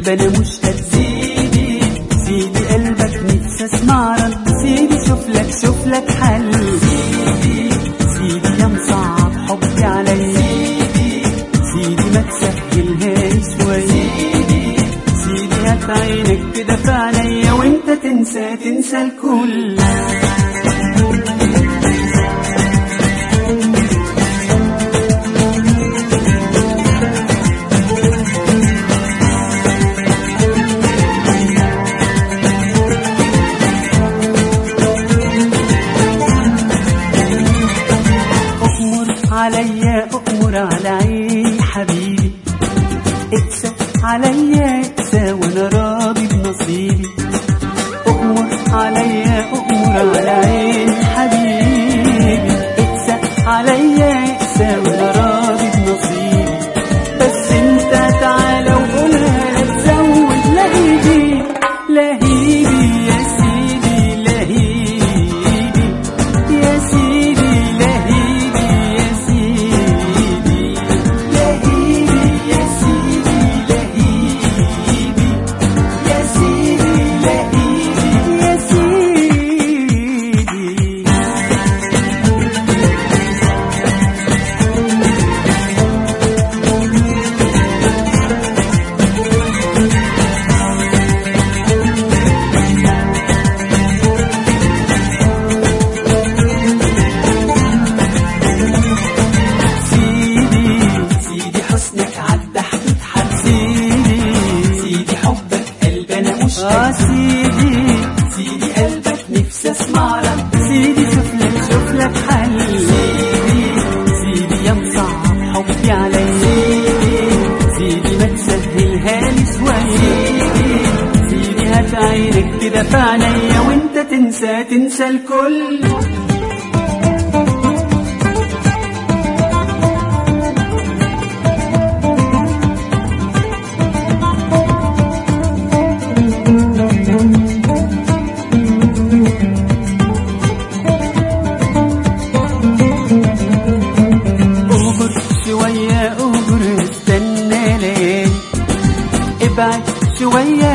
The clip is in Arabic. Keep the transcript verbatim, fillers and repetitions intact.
قلب انا مش هتزيدي. سيدي قلبك نفسي اسمع رد، سيدي شوف لك شوف لك حل. سيدي سيدي يا مصعب حبي علي، سيدي سيدي ما تسهلهاش شوي. سيدي سيدي هات عينك كده في عينيا وانت تنسى تنسى الكل. عليا أؤمر على عيني حبيبي، اقسى عليا اقسى وانا راضي بنصيبي. أؤمر عليا أؤمر على عيني حبيبي، اقسى عليا اقسى وانا راضي بنصيبي. بس انت تعالى وقولها لا تزود لهيبي لهيبي يا سيدي لهيبي يا سيدي آه سيدي سيدي قلبك نفسي اسمع لك، سيدي شوف لك شوف لك حل. سيدي سيدي يا مصعب حبي علي، سيدي سيدي ما تسهلها لي شوي. سيدي سيدي هات عينك كده في عينيا وانت تنسى تنسى الكل. شوية